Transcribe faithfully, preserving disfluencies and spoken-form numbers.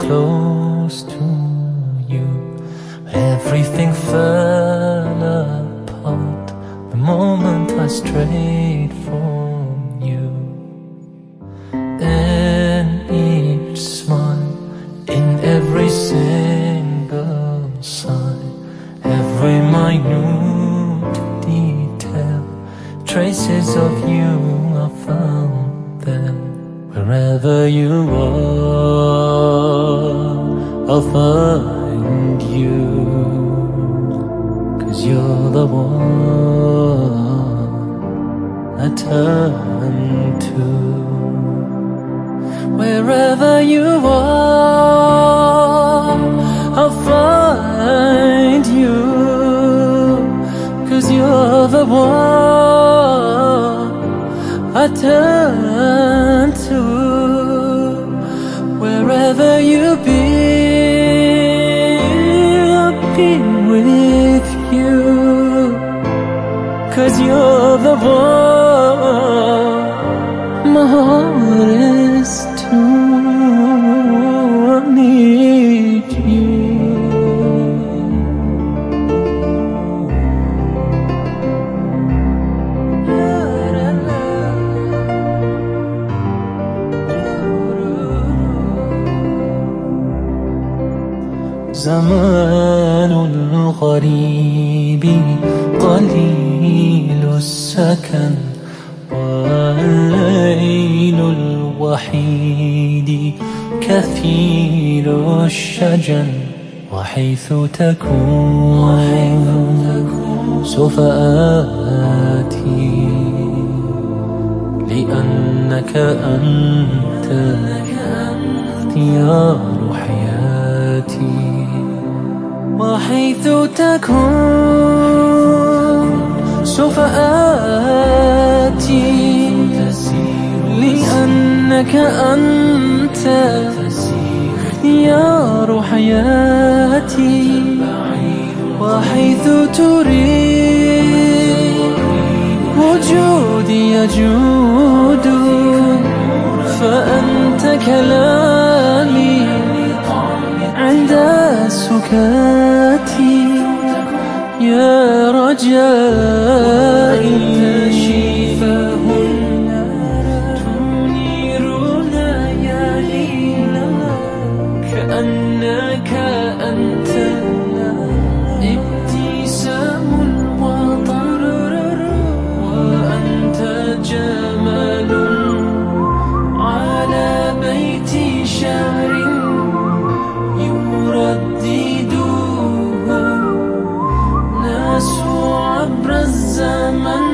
close to you. Everything fell apart the moment I strayed from you. In each smile, in every single sigh, every minute detail, traces of you are found there. Wherever you are, I'll find you, 'cause you're the one I turn to. Wherever you are, I'll find you, 'cause you're the one I turn to. Wherever you be, I'll be with you, 'cause you're the one my heart is to. I need you. زمان الغريب قليل السكن، والليل الوحيد كثير الشجن. وحيث تكون سوف آتي، لأنك أنت اختيار حياتي. وحيث تكون سوف آتي، لأنك أنت اختيار حياتي. وحيث تريد وجودي يجود، فأنت كلامي عند سكاتي. يا رجائي شفاه تنير ليالينا، كأنك أنت ابتسام الوطن، وأنت جمال على بيت شعر يردده ناس عبر الزمن.